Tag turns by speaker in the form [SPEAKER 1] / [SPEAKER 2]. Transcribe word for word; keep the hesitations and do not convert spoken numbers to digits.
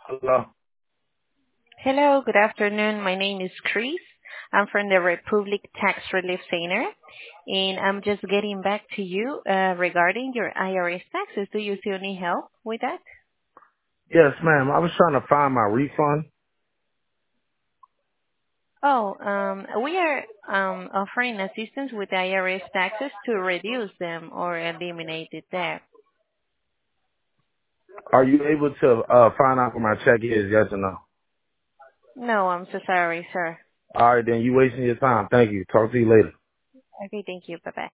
[SPEAKER 1] Hello.
[SPEAKER 2] Hello, good afternoon. My name is Chris. I'm from the Republic Tax Relief Center, and I'm just getting back to you uh, regarding your I R S taxes. Do you still need help with that?
[SPEAKER 1] Yes, ma'am. I was trying to find my refund.
[SPEAKER 2] Oh, um, we are um, offering assistance with I R S taxes to reduce them or eliminate the debt.
[SPEAKER 1] Are you able to uh find out where my check is? Yes or no?
[SPEAKER 2] No, I'm so sorry, sir.
[SPEAKER 1] All right, then you wasting your time. Thank you. Talk to you later.
[SPEAKER 2] Okay, thank you. Bye-bye.